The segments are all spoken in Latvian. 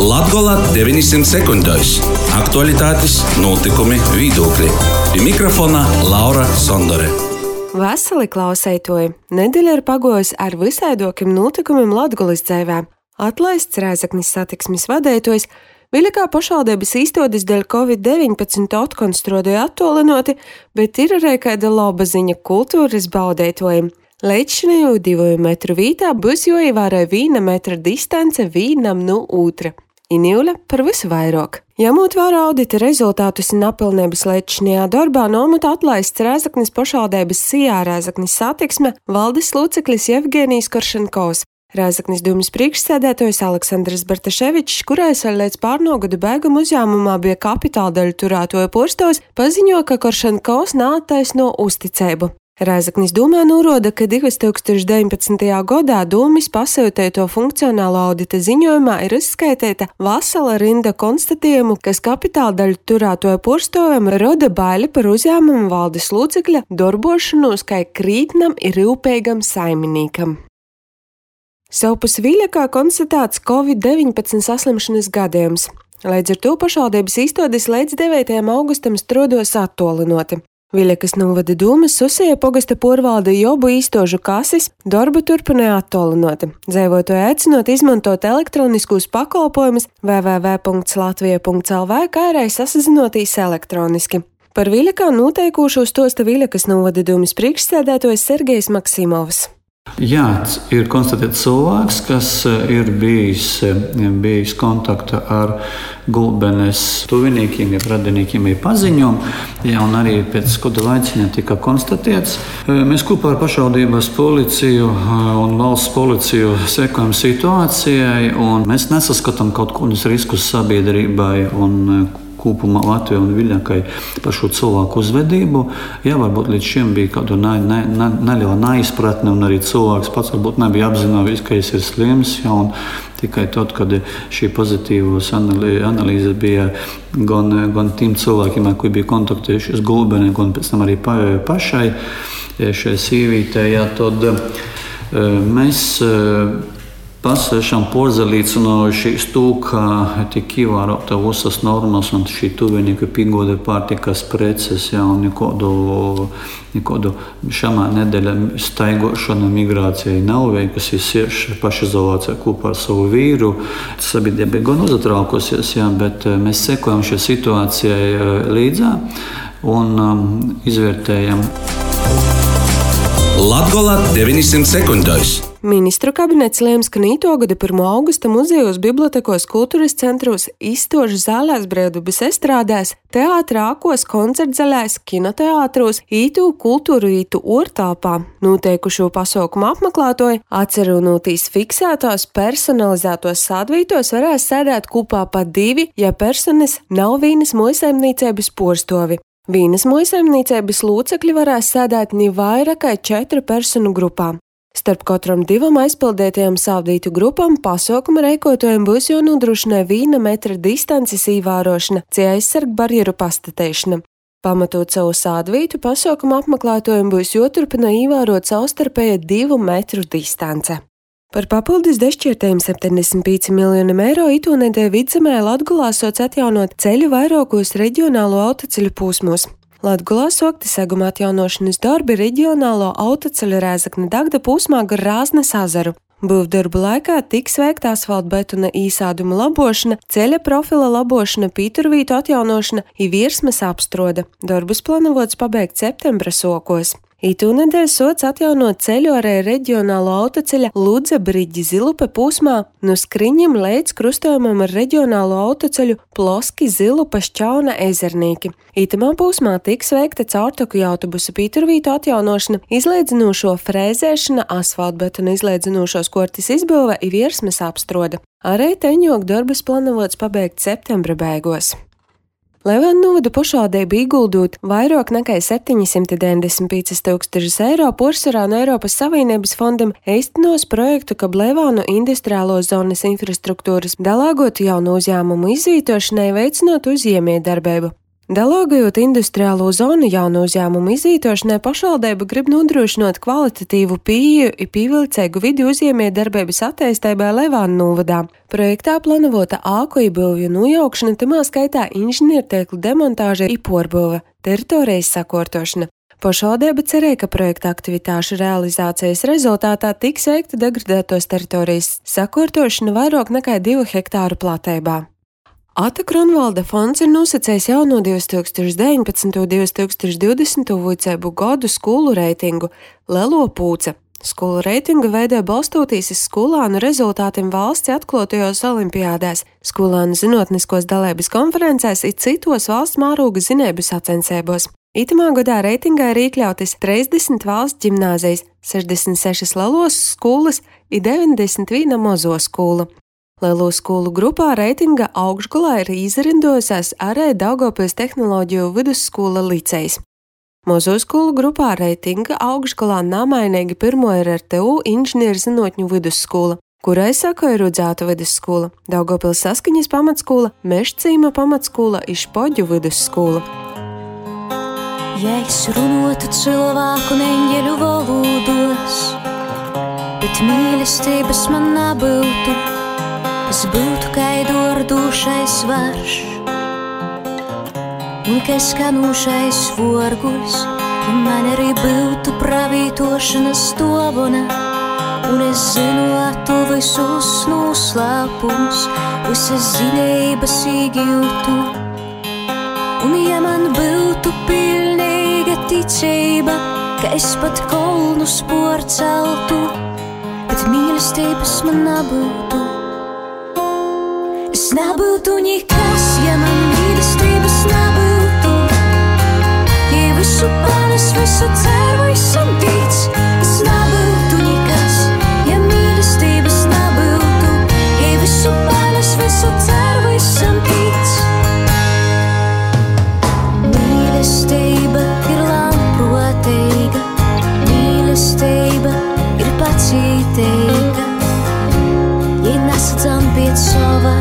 Latgola 900 sekundēs. Aktualitātes, notikumi, viedokļi. Pie mikrofona Laura Sondore. Vasali klausētoji, nedēļa ir pagojusi ar visaidokiem notikumiem Latgolas dzīvē. Atlaists Rēzeknis satiksmes vadētojs, Viļakā pašvaldības izstādes dēļ Covid-19 atkonstruoja attolinoti, bet ir arī kāda laba ziņa kultūras baudētojiem. Līdzšinējo 2 metru vītā būs jāievēro 1 metra distance vienam no otra. Inīļa par visu vairāk. Ņemot vērā audita rezultātus un apilnības līdzšinējā darbā, nomata atlaists Rēzeknis pašvaldības Sijā Rēzeknis satiksme valdes loceklis Jevgenijs Koršankovs. Rēzeknis dūmis priekšsēdētājs Aleksandrs Bartaševičs, kurais vēl līdz pārnogadu beigām uzņēmumā bija kapitāla daļu turētoja porstos, paziņoja, ka Koršankovs neattaisno uzticību. Rēzeknis dūmē norāda, ka 2019. gadā dūmis pasūtīto funkcionālo audita ziņojumā ir izskaitīta vesela rinda konstatījumu, kas kapitāla daļu turētoja porstoviem roda baili par uzņēmumu valdes locekļa darbošanos kā krītnam ir rūpīgam saimniekam. Savpus Viļakā konstatēts Covid-19 saslimšanas gadījums. Līdz ar to pašvaldības izstādes līdz 9. augustam strādos attolinoti. Viļakas novada dūmas Susija pogasta porvalde jobu īstožu kasis, darbu turpināja attolinoti. Dzīvotāji aicinot izmantot elektroniskos pakalpojumus www.latvija.lv, kā arī sasazinoties elektroniski. Par Viļakā noteikušo stosta Viļakas novada dūmas priekšsēdētājs Sergejs Maksimovs. Jā, ir konstatēts cilvēks, kas ir bijis kontaktā ar Gulbenes tuviniekiem, radiniekiem, paziņām, un arī pēc kāda laiciņa tika konstatēts. Mēs kopā ar pašvaldības policiju un valsts policiju sekojam situācijai, un mēs nesaskatām kaut kādus riskus sabiedrībai un kopumā Latvijai un Viļakai par šo cilvēku uzvedību. Jā, varbūt līdz šim bija kāda neliela neizpratne, un arī cilvēks pats varbūt nebija apzinājies, ka viņš ir slims. Jā, tikai tad, kad šī pozitīvās analīze bija gan tiem cilvēkiem, kuri bija kontaktējušies Gulbenē, gan pēc tam arī pašai šai sīvītē, jā, tad mēs esam porzelīcinājušies to, ka tiek ievērota visas normas un šī tuvinieku piegāde pārtikas preces, jā, un nekādu šamā nedēļa staigošana migrācijai nav veikusi. Sieši pašizolācijā kopā ar savu vīru. Sabiedrība gan uzatraukusies, jā, bet mēs sekojam šai situācijai līdzā un izvērtējam. Latgola 900 sekundēs. Ministru kabinets lēms, ka nītogada 1. augusta muzejos, bibliotekos, kultūras centros, izstāžu zālēs, brīvdabas estrādēs, teātrākos, koncertzaļēs, kinoteātros, ītū kultūru ītu ortāpā noteikušo pasaukumu apmeklētoji, atcerunotīs fiksētos, personalizētos sādvītos varēs sēdēt kopā pa 2, ja personas nav vienas mājsaimniecības porstovi. Vienas mājsaimniecības locekļi varēs sēdēt ne vairāk kā 4 personu grupām. Starp katram 2 aizpildētajām sādvītu grupām pasaukuma rīkotājiem būs jānodrošina 1 metra distances ievērošana, aizsarga barjeru pastatēšana. Pamatot savu sādvītu, pasaukuma apmeklētājiem būs jāturpina ievērot savstarpēja 2 metru distance. Par papildus dešķirtējiem 75 miljoniem eiro itūnedēļ Vidzemē Latgolā soc atjaunot ceļu vairākos reģionālo autoceļu posmos. Latgolā sokti seguma atjaunošanas darbi reģionālo autoceļu Rēzekne Dagda posmā gar Rāznes ezeru. Būvdarbu laikā tiks veikta asfaltbetona īsāduma labošana, ceļa profila labošana, pīturvītu atjaunošana un virsmas apstrode. Darbus plānots pabeigt septembra sokos. Itūnedēļ soc atjaunot ceļu arī reģionālo autoceļa Ludze Briģi Zilupe posmā no Skriņiem līdz krustojumam ar reģionālo autoceļu Ploski Zilupe Šķauna ezernīki. Itamā posmā tiks veikta caurteku autobusu pīturvītu atjaunošana, izlīdzinošo frēzēšana, asfaltbetona izlīdzinošos kortis izbūve un virsmas apstrode. Arī teņok darbus plānots pabeigt septembra beigos. Levānu novada pašvaldība ieguldot vairāk nekā 795 000 eiro porcelāna no Eiropas Savienības fondam īstenos projektu, ka Levānu industriālo zonas infrastruktūras dalāgotu jaunu uzņēmumu izvītošanai veicinot uzņēmējdarbību. Dalogojot industriālo zonu jaunu uzņēmumu izvītošanai, pašvaldība grib nodrošināt kvalitatīvu pieeju i pīvilceigu vidi uzņēmējdarbības attīstībai Levānu novadā. Projektā plānota āku ībūvju nojaukšana, tamā skaitā inženiertieklu demontāža i porbūve, teritorijas sakārtošana. Pašvaldība cerēja, ka projekta aktivitāšu realizācijas rezultātā tiks veikta degradētos teritorijas sakārtošana vairāk nekā 2 hektāru platībā. Ata Kronvalda fonds ir nosacējis jauno 2019. un 2020. vicēbu gadu skolu reitingu Lelo pūce. Skolu reitingu veidoja balstoties uz skolānu rezultātiem valsts atklātajos olimpiādēs, skolānu zinātniskos dalības konferencēs un citos valsts mēroga zinēbu sacensībos. Itamā gadā reitingā ir iekļautas 30 valsts ģimnāzijas, 66 lelos skolas un 91 mazo skolu. Lielo skolu grupā reitinga augšgalā ir izrindojusies arī Daugavpils tehnoloģiju vidusskola licejs. Mazo skolu grupā reitinga augšgalā namainīgi pirmo ir RTU inženierzinātņu vidusskola, kurai sekoja Rudzāta vidusskola, Daugavpils Saskaņas pamatskola, Mežcīma pamatskola un Špoģu vidusskola. Ja es runotu cilvēku un eņģeļu valodos, bet mīlestības man nebūtu, es būtu kā dordūšais varš un kā skanūšais vorguļs, un man arī būtu pravītošanas dāvana, un es zinātu visus noslēpumus, visas zinības iegūtu. Un ja man būtu pilnīga ticība, ka es pat kolnus porceltu, bet mīlestības man nebūtu. Es nebūtu nekas, ja man mīlestības nebūtu. Ja visu panes, visu cer, visam tic. Es nebūtu nekas, ja mīlestības nebūtu. Ja visu panes, visu cer, visam tic. Mīlestība ir labprātīga, mīlestība ir pacietīga. Ja nesadzam pēc sava,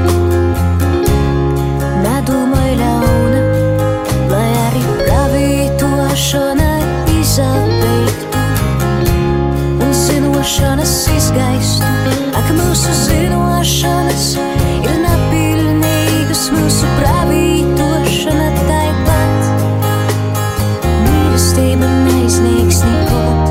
nedomāj ļauna, lai arī pravītošana izabeigtu un zinošanas izgaistu. Ak, mūsu zinošanas ir nepilnīgas, mūsu pravītošana tāpat. Mīlestība neizniegs nekot.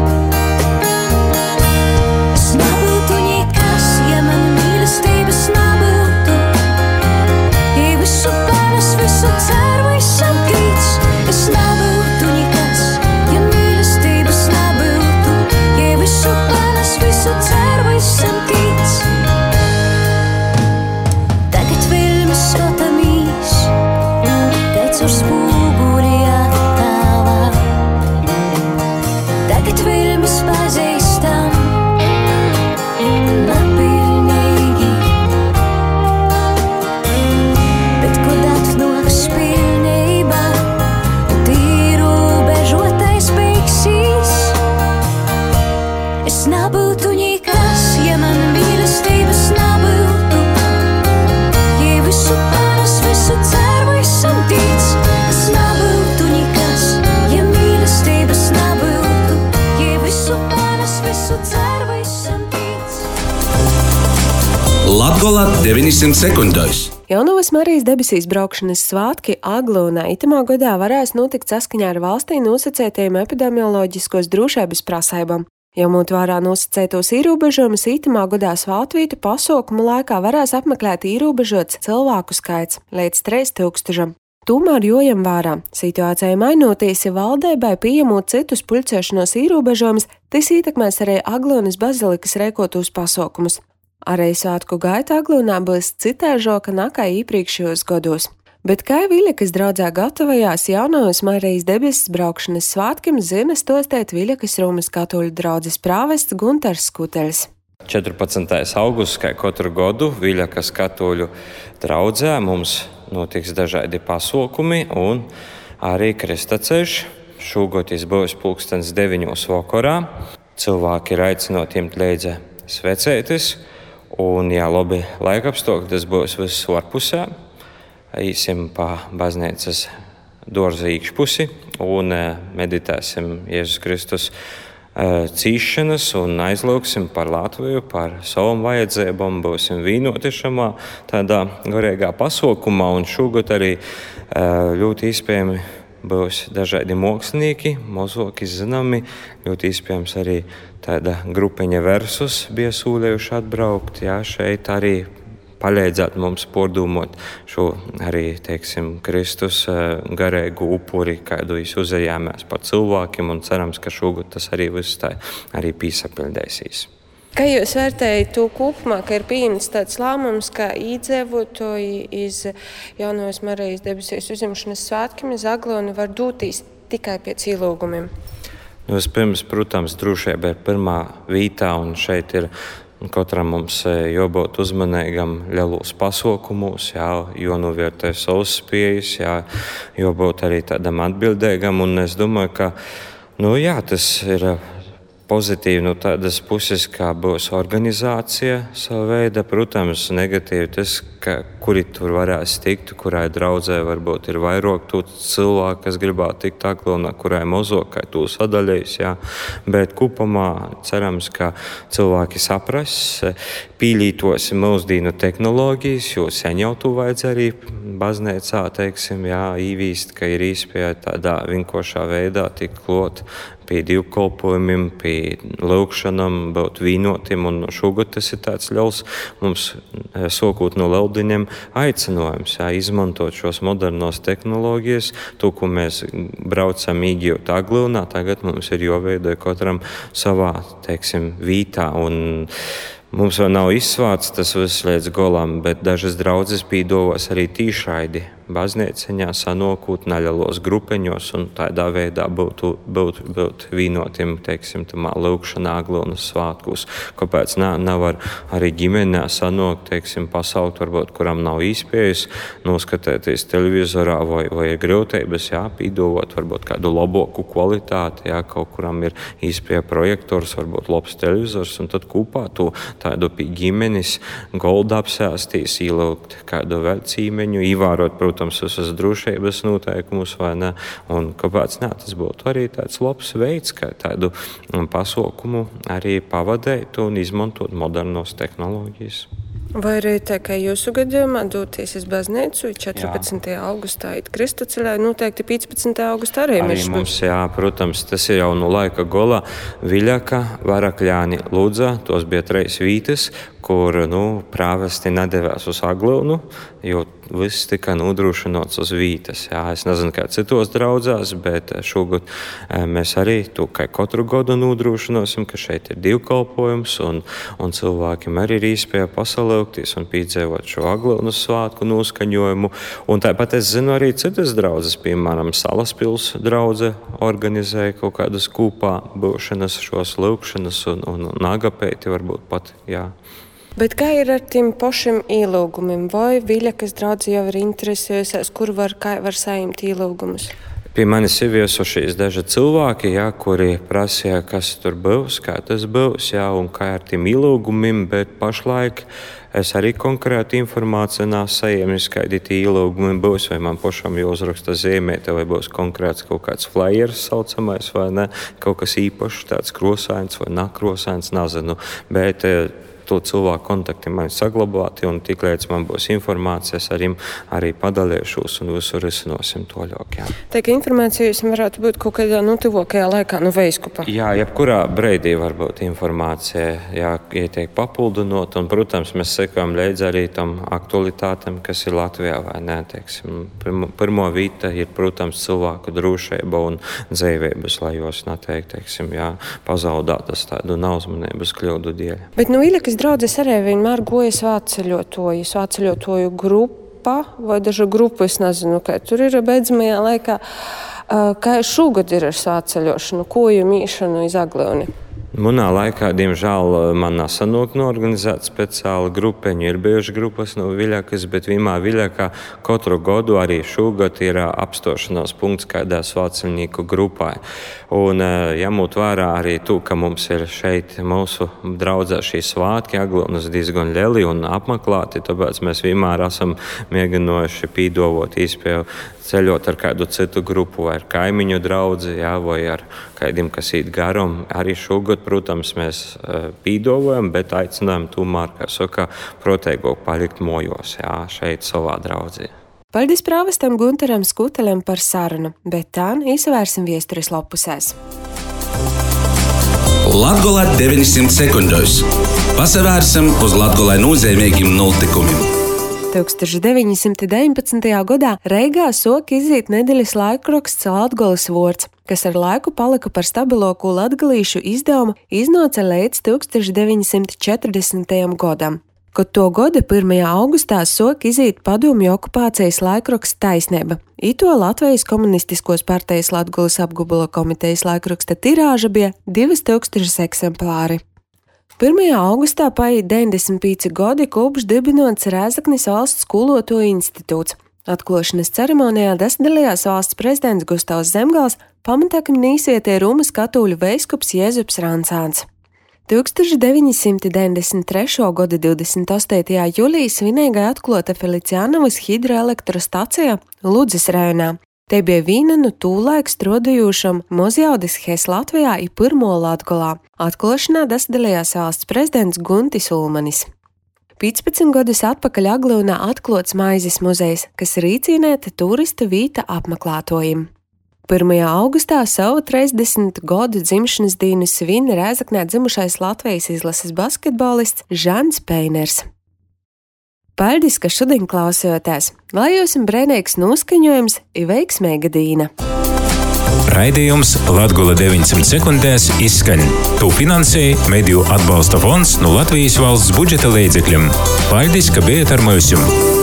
Es nebūtu nekas, ja man mīlestības nebūtu. Ja visu panes, visu cer, visam tic. Es nebūtu nekas, ja mīlestības nebūtu. Ja visu panes, visu cer, visam tic. Tagad vēl mēs skatāmies, kā caur spoguli attēlā. Tagad vēl mēs pazīstam nepilnīgi, bet kad atnāks pilnība, tad ierobežotais beigsies. Es nebūtu nekas, ja man mīlestības nebūtu. Ja visu panes, visu cer, visam tic. Es nebūtu nekas, ja mīlestības nebūtu. Ja visu panes, visu cer, visam tic. Latgola 900 sekundēs. Jaunavas Marijas debesīs braukšanas svātki Aglonā itamā gadā varēs notikt saskaņā ar valstī nosacētajiem epidemioloģiskos drošības prasībām. Ņemot vērā nosacētos ierobežojumus, itamā gadā svātvītu pasaukumu laikā varēs apmeklēt ierobežots cilvēku skaits līdz 3000. Tomēr jojam vērā, situācijai mainoties, ja valdībai pieņemot citus pulcēšanos ierobežojumus, tas ietekmēs arī Aglonas bazilikas rēkotos pasaukumus. Arī svētku gaita Aglonā būs citēžoka nekā iepriekšējos gados. Bet kā Viļakas draudzē gatavojās Jaunavas Marijas debesis braukšanas svātkiem, zina stostēt Viļakas Rūmas katoļu draudzes prāvests Guntars Skuteļs. 14. augusts, kā katru gadu Viļakas katoļu draudzē mums notiks dažādi pasākumi un arī kristaceļš. Šogad būs 9:00 vakarā. Cilvēki ir aicināti ņemt līdzi svecētis. Un, ja labi laikapstākļi, tas būs viss ārpusē. īsim pa baznīcas dārza iekšpusi un meditēsim Jēzus Kristus cīšanas un aizlūksim par Latviju, par savam vajadzībām, būsim vīnoti šamā tādā garīgā pasaukumā, un šogad arī ļoti iespējami būs dažādi mākslinieki, mozoki zināmi, ļoti iespējams arī tāda grupiņa Versus bija sūlējuši atbraukt, jā, šeit arī palīdzēt mums pārdomāt šo arī, teiksim, Kristus garīgu upuri, kādu viņš uzejāmēs par cilvēkiem, un cerams, ka šogad tas arī viss tā arī pīsapildēsīs. Kā jūs vērtējat to kopumā, ka ir pieņemts tāds lēmums, ka iedzīvotāji iz Jaunavas Marijas debesīs uzņemšanas svētkiem iz Aglonu var doties tikai pēc ielūgumiem? Vispirms, protams, drošība ir pirmā vītā, un šeit ir katram mums jābūt uzmanīgam lielos pasaukumos, jānovērtē savas spējas, jābūt arī tādam atbildīgam, un es domāju, ka tas ir pozitīvi no tādas puses, kā būs organizācija sava veida. Protams, negatīvi tas, kuri tur varēs tikt, kurai draudzē varbūt ir vairāk to cilvēku, kas gribētu tikt Aglonā, kurai mazāk, kā to sadaļīs, bet kopumā cerams, ka cilvēki sapras, pīlītos mūsdienu tehnoloģijas, jo sen jau to vajadz arī baznīcā, teiksim, īvīst, ka ir īspēja tādā vinkošā veidā tik klot pie divkolpojumiem, pie lūkšanām, būt vīnotim, un šogad tas ir tāds liels mums sokūt no leldiņiem aicinājums, izmantot šos modernos tehnoloģijas, to, ko mēs braucam īgijot Aglonā, tagad mums ir jāveido katram savā, teiksim, vītā, un mums vēl nav izsvāts tas viss līdz golam, bet dažas draudzes pīdovas arī tīšraidi baznīciņā sanokūt naļalos grupeņos un tādā veidā būt vīnotim, teiksim, tamā lūkšanā Aglonas svātkos. Kāpēc nevar arī ģimenē sanokt, teiksim, pasaukt, varbūt, kuram nav īspējas, noskatēties televizorā vai ir grūtības, pīdovot varbūt kādu laboku kvalitāti, kaut kuram ir īspēja projektors, varbūt labs televizors, un tad kopā to tādu pie ģimenes golda apsēstīs, ielūgt kādu vēl cīmeņu, īvārot, protams, visas drošības noteikumus, vai ne, un kāpēc ne, tas būtu arī tāds labs veids, kā tādu pasaukumu arī pavadēt un izmantot modernos tehnoloģijas. Vai arī tā, kā jūsu gadījumā doties uz baznīcu 14. augustā īt Kristaceļā, noteikti 15. augustā arī mums, protams, tas ir jau no laika gola Viļaka, Varakļāni, Ludza, tos bija 3 vītas, kur, prāvesti nedevās uz Aglonu, jo viss tika nodrošināts uz vītas. Es nezinu, kā citos draudzās, bet šogad mēs arī to, kā katru gadu nodrošināsim, ka šeit ir divkalpojums, un cilvēkiem arī ir īspēja pasalūkties un piedzīvot šo Aglonas svātku noskaņojumu. Un tāpat es zinu arī citas draudzes, piemēram, Salaspils draudze organizēja kaut kādas kopā būšanas, šos lūkšanas un agapēti varbūt pat, Bet kā ir ar tiem pašiem ielūgumiem? Vai Viļakas draudze jau ir interesējusies, kur var saņemt ielūgumus? Pie manis ir viesušies daži cilvēki, kuri prasīja, kas tur būs, kā tas būs, un kā ar tiem ielūgumiem, bet pašlaik es arī konkrēti informāciju nesaņēmu, kādi tie ielūgumi būs, vai man pašam jāuzraksta zīmēta, vai būs konkrēts kaut kāds flyers saucamais, vai ne, kaut kas īpašs, tāds krosains vai nakrosains, nezinu, bet to cilvēku kontakti man saglabāti, un tiklīdz man būs informācijas, arī padalīšos un visu risinosim toļāk. Tā kā informācija jums varētu būt kaut kādā tuvākajā laikā no veiskupa? Jebkurā breidī var būt informācija, ietiek papildinot, un, protams, mēs sekojam līdzi arī tam aktualitātēm, kas ir Latvijā, vai ne, teiksim. Pirmo vīta ir, protams, cilvēku drošība un dzīvības, lai jos neteikti, teiksim, pazaudātas tādu neuzmanības kļūdu dēļ. Bet Viļakas draudzes arī vienmēr goja svētceļotāju grupa vai daža grupa, es nezinu, kā tur ir beidzamajā laikā. Kā šogad ir ar svētceļošanu, koju mīšanu iz Agloni? Manā laikā, diemžēl, man nesanāk norganizēt speciāli grupeņu. Ir bijuši grupas no Viļakas, bet vienmēr Viļakā katru gadu arī šogad ir apstošanās punkts kādā svētceļnieku grupai. Un jāmūt vērā arī to, ka mums ir šeit mūsu draudzē šī svētki Aglonus diezgan lieli un apmeklēti, tāpēc mēs vienmēr esam mēģinājuši pīdovot īspēju ceļot ar kādu citu grupu, vai ar kaimiņu draudzi, vai ar kādiem, kas īt garam. Arī šogad, protams, mēs pīdovojam, bet aicinām tomēr, kā saka, proteigāk palikt mojos, šeit savā draudzī. Paldies prāvestam Guntaram Skuteļam par sarunu, bet tā izvērsim viestures lapusēs. Latgola 900 sekundēs. Pasavērsim uz Latgolai nozīmīgiem notikumiem. 1919. gadā Reigā sok iziet nedēļas laikraksts Latgolas Vords, kas ar laiku palika par stabilāko latgalīšu izdevumu, iznāca līdz 1940. gadam. Kad to gada 1. augustā sok iziet padomju okupācijas laikraksts Taisnība. Ito Latvijas komunistiskos partijas Latgolas apgabala komitejas laikraksta tirāža bija 2000 eksemplāri. 1. augustā paiet 95 gadi, kopš dibinots Rēzaknis valsts skolotāju institūts. Atklāšanas ceremonijā dalījās valsts prezidents Gustavs Zemgals, pamatakam īsvietē Rūmas katoļu veiskups Jēzups Rancāns. 1993. gada 28. jūlijā svinīgai atklāta Feliciānavas hidroelektrostacija Ludzas rajonā. Te bija viena no tūlaik strādājošām Mozjaudas Hes Latvijā i pirmo Latgolā. Atklāšanā dalījās valsts prezidents Guntis Ulmanis. 15 gadus atpakaļ Aglonā atklāts Maizes muzejs, kas rīcīnēta turista vīta apmeklētojiem. 1. augustā savu 30 gadu dzimšanas dienu svin Rēzaknē dzimušais Latvijas izlases basketbolists Žants Peiners. Paldies, ka šodien klausījāties, lai jums brēnīgs noskaņojums ir veiksmīga dīna. Raidījums Latgola 900 sekundēs izskaņ. To finansēja Mediju atbalsta fonds no Latvijas valsts budžeta līdzekļiem. Paldies, ka bijat ar mums!